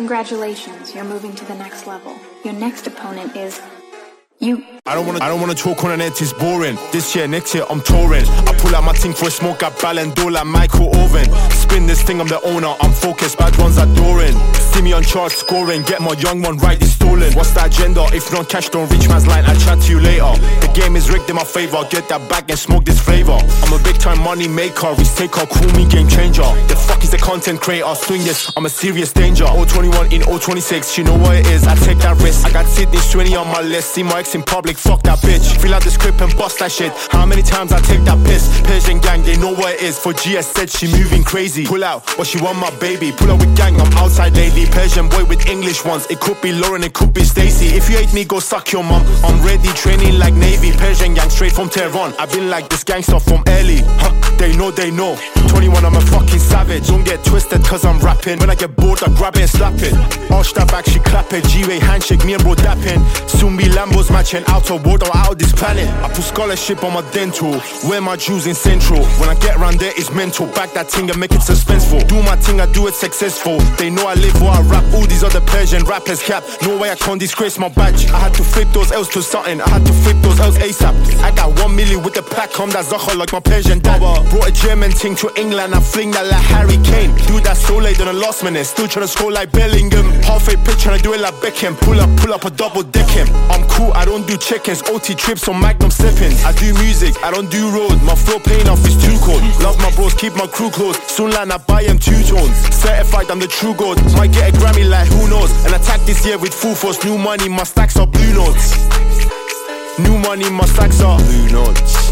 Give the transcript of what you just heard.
Congratulations, you're moving to the next level. Your next opponent is you. I don't wanna talk on an net, it's boring. This year, next year, I'm touring. I pull out my thing for a smoke, got Ballon d'Or like Michael Owen. Spin this thing, I'm the owner, I'm focused, bad ones adoring. See me on charts scoring, get my young one right, it's stolen. What's the agenda? If not cash, don't reach man's line, I'll chat to you later. The game is rigged in my favor, get that bag and smoke this flavor. I'm a big time money maker, risk taker, call me game changer. The fuck is the content creator, swing this, I'm a serious danger. 021 in 026, you know what it is, I take that risk. I got Sydney's 20 on my list, see my ex in public, fuck that bitch. Fill out the script and bust that shit. How many times I take that piss? Persian gang, they know what it is. For GS said she moving crazy. Pull out, but she want my baby. Pull out with gang, I'm outside lately. Persian boy with English ones. It could be Lauren, it could be Stacy. If you hate me, go suck your mum. I'm ready, training like Navy. Persian gang, straight from Tehran. I've been like this gangster from early. They know, they know. 21, I'm a fucking savage. Don't get twisted cause I'm rapping. When I get bored, I grab it and slap it. Arch that back, she clap it. G-Way handshake, me and bro dapping. Soon be Lambos matching out of world or out of this planet. I put scholarship on my dental. Wear my jewels in Central. When I get round there, it's mental. Back that thing and make it suspenseful. Do my thing, I do it successful. They know I live where I rap. All these other Persian rappers cap. No way I can't disgrace my badge. I had to flip those L's to something. I had to flip those L's ASAP. I got 1 million with the pack. I'm that Zacha like my Persian dad. Brought a German thing to England. I fling that like Harry Kane. Do that so late on the last minute. Still trying to score like Bellingham. Halfway pitch trying to do it like Beckham. Pull up a double deck him. I'm cool, I don't do chickens. OT trips on Magnum sipping. I do music, I don't do road. My flow paying off is too cold. Love my bros, keep my crew close. Soon line I buy them 2 tones. Certified, I'm the true god. Might get a Grammy like who knows. And attack this year with full force. New money, my stacks are blue notes. New money, my stacks are blue notes.